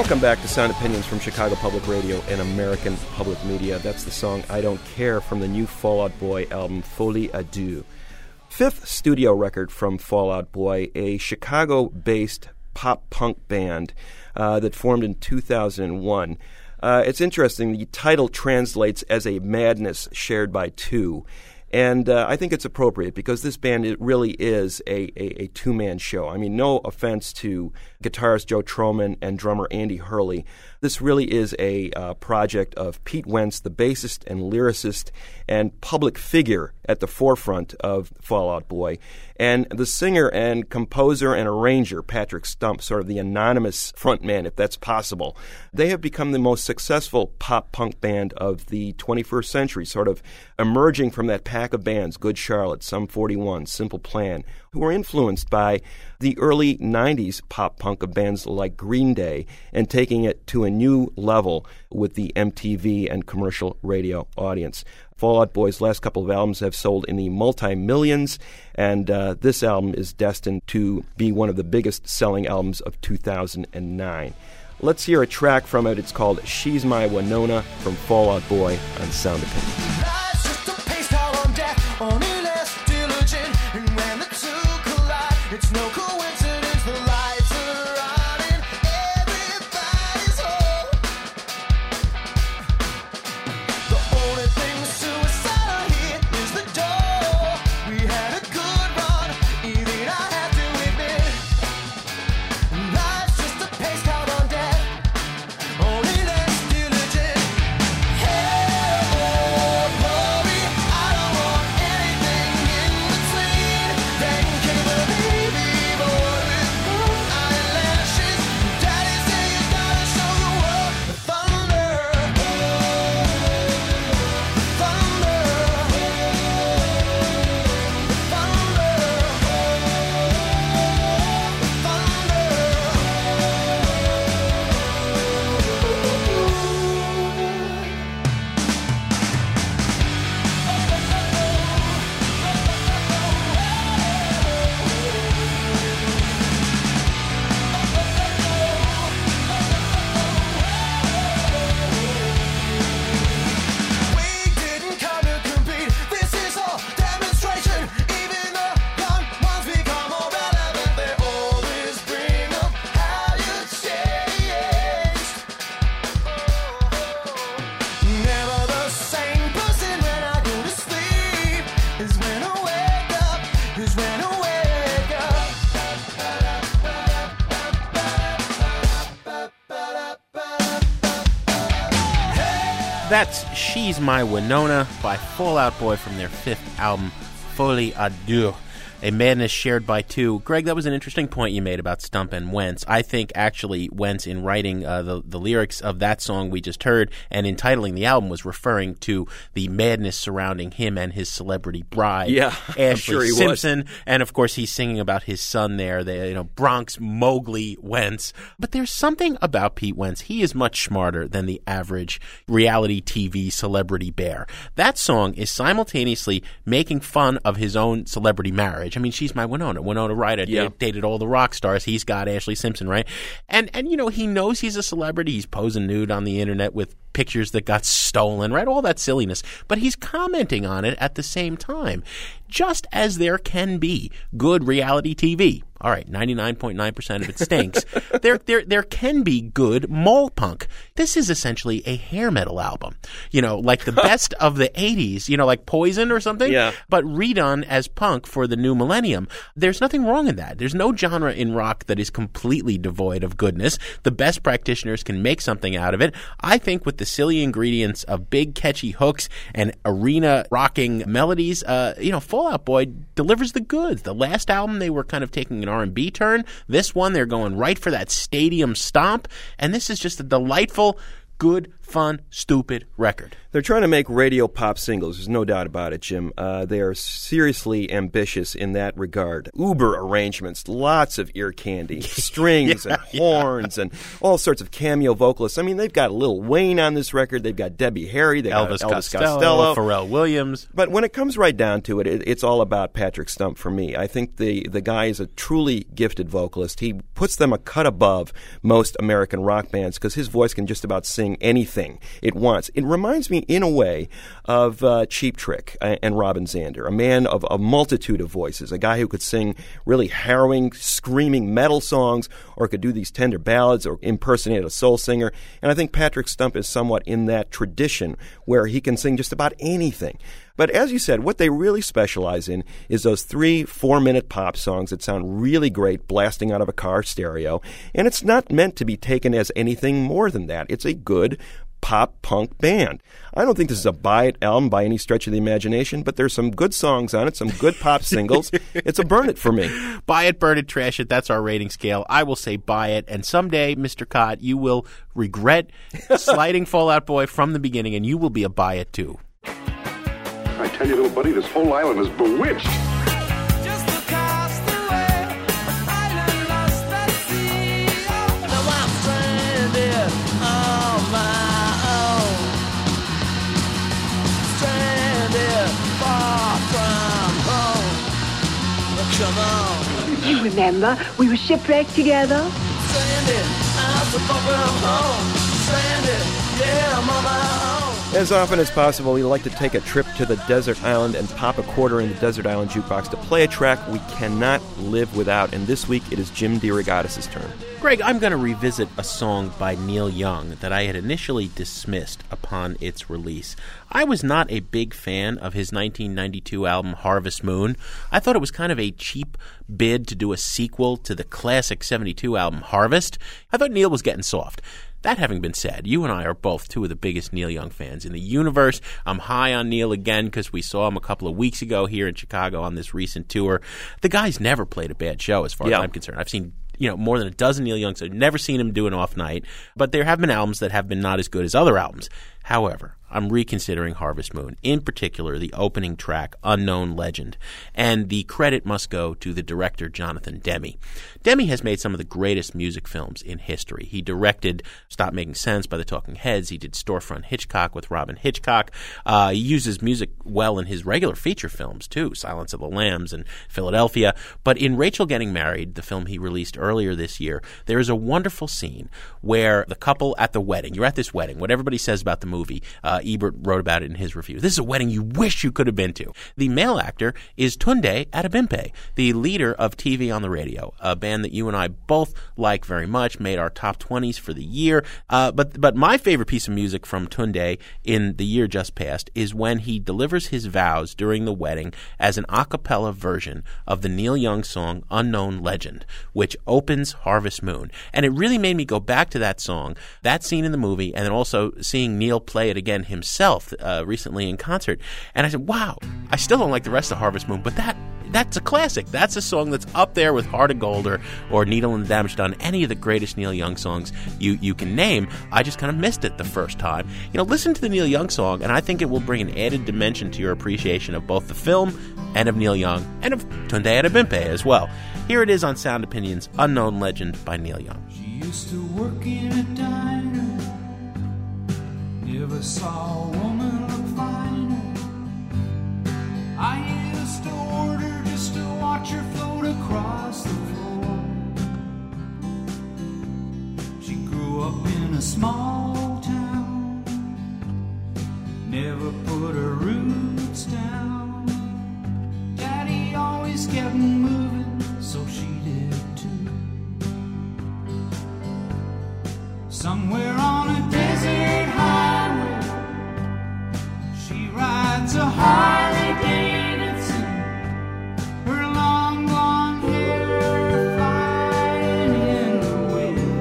Welcome back to Sound Opinions from Chicago Public Radio and American Public Media. That's the song I Don't Care from the new Fall Out Boy album, Folie à Deux. Fifth studio record from Fall Out Boy, a Chicago-based pop-punk band uh, that formed in two thousand one. Uh, it's interesting, the title translates as a madness shared by two. And uh, I think it's appropriate because this band, it really is a, a, a two-man show. I mean, no offense to guitarist Joe Troman and drummer Andy Hurley. This really is a uh, project of Pete Wentz, the bassist and lyricist and public figure at the forefront of Fall Out Boy, and the singer and composer and arranger, Patrick Stump, sort of the anonymous frontman, if that's possible. They have become the most successful pop-punk band of the twenty-first century, sort of emerging from that pack of bands, Good Charlotte, Sum forty-one, Simple Plan, who were influenced by the early nineties pop-punk of bands like Green Day and taking it to a new level with the M T V and commercial radio audience. Fall Out Boy's last couple of albums have sold in the multi-millions, and uh, this album is destined to be one of the biggest selling albums of two thousand nine. Let's hear a track from it. It's called She's My Winona from Fall Out Boy on Sound Opinions. It's no coincidence the lights are on in everybody's home. The only thing suicidal here is the door. We had a good run, even I have to admit. Life's just a pace out on death, only less diligent. Hey, oh, glory, I don't want anything in between. Then came a baby boy with blue eyelashes. Daddy said you gotta show the world the thunder, the thunder, the We didn't come to compete. This is all demonstration. Even the young ones become more relevant. They always bring up how you changed. Never the same person when I go to sleep. Is when I wake up. Is when I wake up. That's She's My Winona by Fall Out Boy from their fifth album, Folie à Deux, a madness shared by two. Greg, that was an interesting point you made about Stump and Wentz. I think actually Wentz, in writing uh, the, the lyrics of that song we just heard and in titling the album, was referring to the madness surrounding him and his celebrity bride, Yeah, Ashley I'm sure he was. Simpson. And of course, he's singing about his son there, the you know Bronx Mowgli Wentz. But there's something about Pete Wentz. He is much smarter than the average reality T V celebrity bear. That song is simultaneously making fun of his own celebrity marriage. I mean, she's my Winona. Winona Ryder Yeah. dated all the rock stars. He's got Ashley Simpson, right? And, and you know, he knows he's a celebrity. He's posing nude on the internet with pictures that got stolen, right? All that silliness. But he's commenting on it at the same time. Just as there can be good reality T V. All right, ninety-nine point nine percent of it stinks. there, there, there can be good mole punk. This is essentially a hair metal album. You know, like the best of the eighties, you know, like Poison or something. Yeah. But redone as punk for the new millennium. There's nothing wrong in that. There's no genre in rock that is completely devoid of goodness. The best practitioners can make something out of it. I think with the silly ingredients of big catchy hooks and arena rocking melodies, uh, you know, Fall Out Boy delivers the goods. The last album, they were kind of taking an R and B turn. This one, they're going right for that stadium stomp. And this is just a delightful, good, fun, stupid record. They're trying to make radio pop singles. There's no doubt about it, Jim. Uh, they are seriously ambitious in that regard. Uber arrangements, lots of ear candy, strings yeah, and horns, yeah. and all sorts of cameo vocalists. I mean, they've got Lil Wayne on this record. They've got Debbie Harry. They've Elvis, got Elvis Costello, Costello. Pharrell Williams. But when it comes right down to it, it, it's all about Patrick Stump for me. I think the, the guy is a truly gifted vocalist. He puts them a cut above most American rock bands because his voice can just about sing anything it wants. It reminds me, in a way, of uh, Cheap Trick and Robin Zander, a man of a multitude of voices, a guy who could sing really harrowing, screaming metal songs or could do these tender ballads or impersonate a soul singer. And I think Patrick Stump is somewhat in that tradition where he can sing just about anything. But as you said, what they really specialize in is those three, four-minute pop songs that sound really great blasting out of a car stereo. And it's not meant to be taken as anything more than that. It's a good pop-punk band. I don't think this is a buy-it album by any stretch of the imagination, but there's some good songs on it, some good pop singles. It's a burn it for me. Buy it, burn it, trash it. That's our rating scale. I will say buy it. And someday, Mister Cott, you will regret sliding Fall Out Boy from the beginning, and you will be a buy it too. I tell you, little buddy, this whole island is bewitched. Just across the way, island lost at sea. Now I'm stranded on my own. Stranded far from home. Come on. You remember, we were shipwrecked together? Stranded, I'm so far from home. Stranded, yeah, I'm on my own. As often as possible, we like to take a trip to the desert island and pop a quarter in the desert island jukebox to play a track we cannot live without. And this week, it is Jim DeRogatis' turn. Greg, I'm going to revisit a song by Neil Young that I had initially dismissed upon its release. I was not a big fan of his nineteen ninety-two album Harvest Moon. I thought it was kind of a cheap bid to do a sequel to the classic seventy-two album Harvest. I thought Neil was getting soft. That having been said, you and I are both two of the biggest Neil Young fans in the universe. I'm high on Neil again because we saw him a couple of weeks ago here in Chicago on this recent tour. The guy's never played a bad show as far yeah. as I'm concerned. I've seen you know more than a dozen Neil Youngs. I've never seen him do an off night, but there have been albums that have been not as good as other albums. However, I'm reconsidering Harvest Moon, in particular the opening track, Unknown Legend, and the credit must go to the director Jonathan Demme. Demme has made some of the greatest music films in history. He directed Stop Making Sense by the Talking Heads. He did Storefront Hitchcock with Robin Hitchcock. Uh, he uses music well in his regular feature films, too, Silence of the Lambs and Philadelphia. But in Rachel Getting Married, the film he released earlier this year, there is a wonderful scene where the couple at the wedding, you're at this wedding, what everybody says about the movie, uh, Ebert wrote about it in his review. This is a wedding you wish you could have been to. The male actor is Tunde Adebimpe, the leader of T V on the Radio, a band that you and I both like very much, made our top twenties for the year. Uh, but but my favorite piece of music from Tunde in the year just past is when he delivers his vows during the wedding as an a cappella version of the Neil Young song Unknown Legend, which opens Harvest Moon. And it really made me go back to that song, that scene in the movie, and then also seeing Neil play it again himself uh, recently in concert. And I said, wow, I still don't like the rest of Harvest Moon, but that that's a classic. That's a song that's up there with Heart of Gold or, or Needle and the Damage Done, any of the greatest Neil Young songs you, you can name. I just kind of missed it the first time. You know, listen to the Neil Young song, and I think it will bring an added dimension to your appreciation of both the film and of Neil Young and of Tunde Adebimpe as well. Here it is on Sound Opinions, Unknown Legend by Neil Young. She used to work in a diner. Never saw a woman look finer. I used to order just to watch her float across the floor. She grew up in a small town, never put her roots down. Daddy always kept moving, so she did too. Somewhere on a desert highway, she rides a Harley Davidson, her long blonde hair flying in the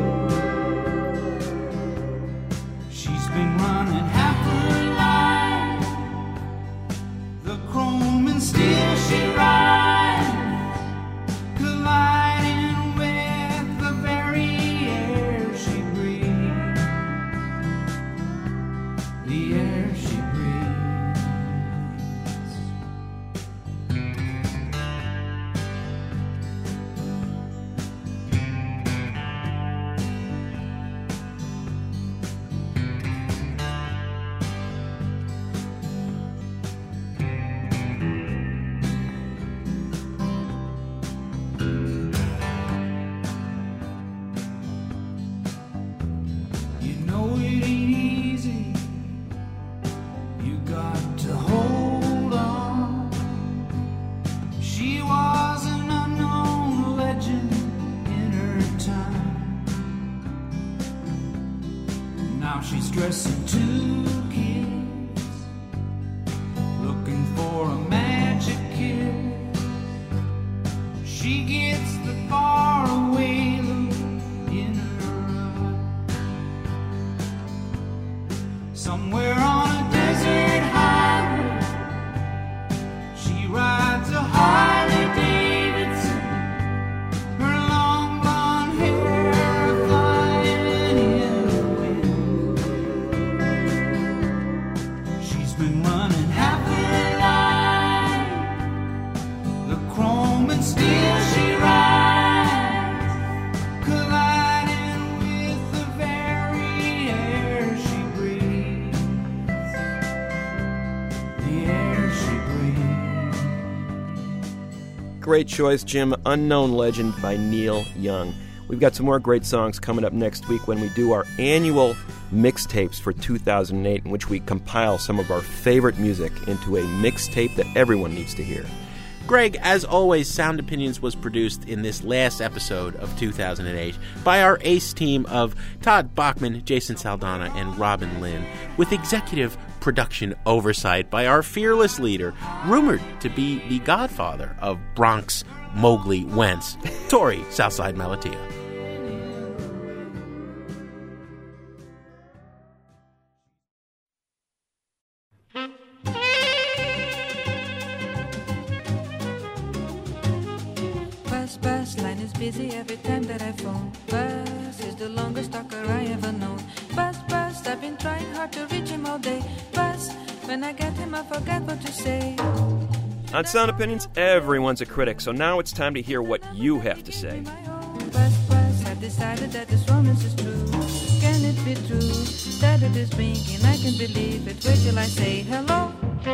wind. She's been running half her life, the chrome and steel she rides nursing two kids, looking for a magic kiss. She gets the faraway look in her eye. Somewhere on a desert highway, she rides a Harley Davidson. Her long blonde hair flying in the wind. She's been running half her life, the chrome and steel she rides, colliding with the very air she breathes, the air she breathes. Great choice, Jim. Unknown Legend by Neil Young. We've got some more great songs coming up next week when we do our annual mixtapes for two thousand eight, in which we compile some of our favorite music into a mixtape that everyone needs to hear. Greg, as always, Sound Opinions was produced in this last episode of two thousand eight by our ace team of Todd Bachman, Jason Saldana, and Robin Lynn, with executive production oversight by our fearless leader, rumored to be the godfather of Bronx Mowgli Wentz, Tori Southside Malatia. Bus, bus, line is busy every time that I phone. Bus is the longest talker I ever known. Bus, bus, I've been trying hard to reach him all day. Bus, when I get him I forget what to say. On Sound Opinions, everyone's a critic, so now it's time to hear what you have to say. Bus, bus, I've decided that this romance is true. Can it be true that it is winking? I can believe it. Wait till I say hello.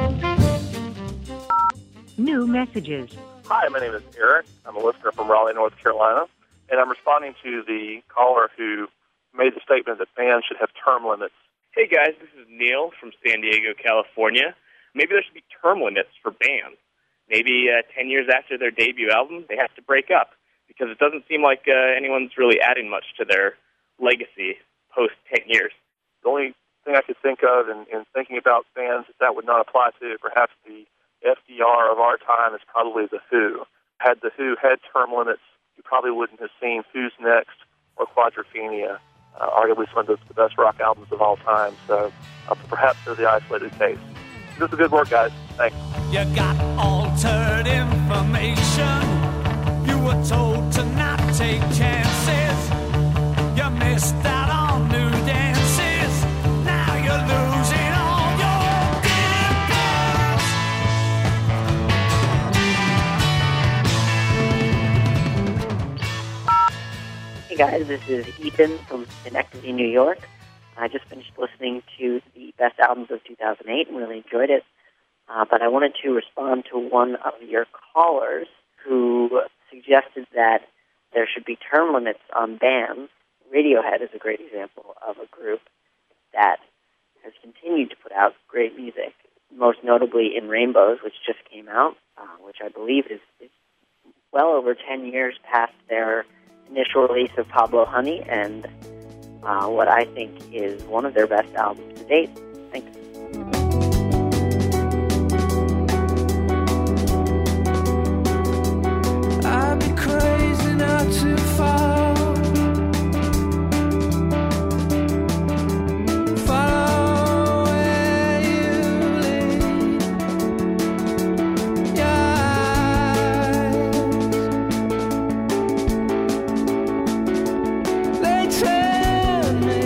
New messages. Hi, my name is Eric. I'm a listener from Raleigh, North Carolina, and I'm responding to the caller who made the statement that bands should have term limits. Hey guys, this is Neil from San Diego, California. Maybe there should be term limits for bands. Maybe uh, ten years after their debut album, they have to break up, because it doesn't seem like uh, anyone's really adding much to their legacy post ten years. The only thing I could think of in, in thinking about bands that that would not apply to, perhaps the F D R of our time, is probably The Who. Had The Who had term limits, you probably wouldn't have seen Who's Next or Quadrophenia, uh, arguably some of the, the best rock albums of all time. So uh, perhaps they're the isolated case. This is good work, guys. Thanks. You got altered information. You were told to not take chances. You missed out on new dances. Now you're losing all your dimples. Hey guys, this is Ethan from Schenectady, New York. I just finished listening to the best albums of two thousand eight and really enjoyed it. Uh, but I wanted to respond to one of your callers who suggested that there should be term limits on bands. Radiohead is a great example of a group that has continued to put out great music, most notably in Rainbows, which just came out, uh, which I believe is, is well over ten years past their initial release of Pablo Honey, and uh, what I think is one of their best albums to date. Thanks. I'd be crazy not to fall. Follow where you lead. Your eyes, they tell me.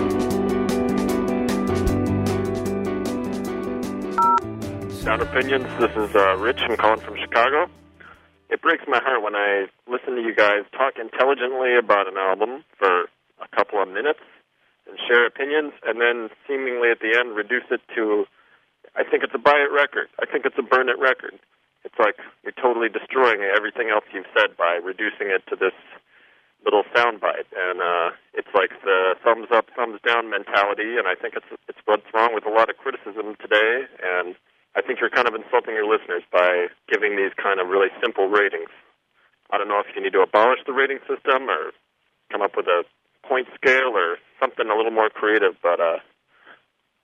Sound Opinions, this is uh, Rich. I'm calling from Chicago. It breaks my heart when I listen to you guys talk intelligently about an album for a couple of minutes and share opinions, and then seemingly at the end reduce it to, I think it's a buy it record. I think it's a burn it record. It's like you're totally destroying everything else you've said by reducing it to this little soundbite. And uh, it's like the thumbs up, thumbs down mentality, and I think it's it's what's wrong with a lot of criticism today, and I think you're kind of insulting your listeners by giving these kind of really simple ratings. I don't know if you need to abolish the rating system or come up with a point scale or something a little more creative, but uh,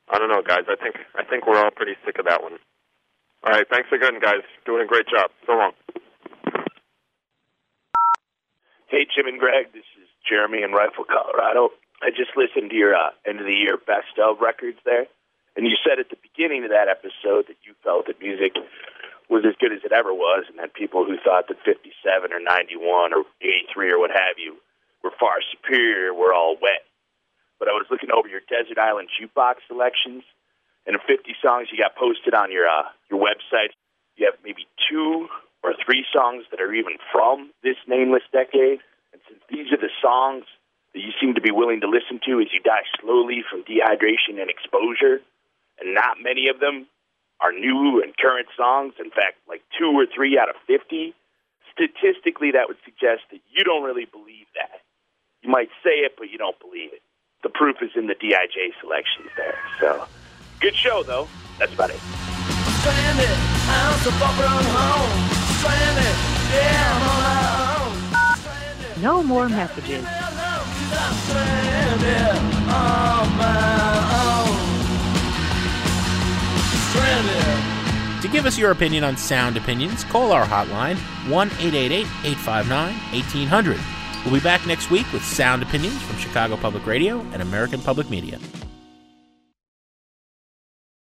I don't know, guys. I think I think we're all pretty sick of that one. All right, thanks again, guys. Doing a great job. So long. Hey, Jim and Greg. This is Jeremy in Rifle, Colorado. I just listened to your uh, end of the year best of records there, and you said at the beginning of that episode that you felt that music was as good as it ever was, and that people who thought that fifty-seven or ninety-one or eighty-three or what have you were far superior were all wet. But I was looking over your Desert Island Jukebox selections, and of fifty songs you got posted on your uh, your website, you have maybe two or three songs that are even from this nameless decade. And since these are the songs that you seem to be willing to listen to as you die slowly from dehydration and exposure, and not many of them are new and current songs, in fact, like two or three out of fifty, statistically that would suggest that you don't really believe that. You might say it, but you don't believe it. The proof is in the D I J selections there. So, good show, though. That's about it. Stranded, I'm so far from home. Stranded, yeah, I'm on my own. No more messages. I'm stranded on my own. Stranded. To give us your opinion on Sound Opinions, call our hotline, one eight eight eight, eight five nine, one eight zero zero. We'll be back next week with Sound Opinions from Chicago Public Radio and American Public Media.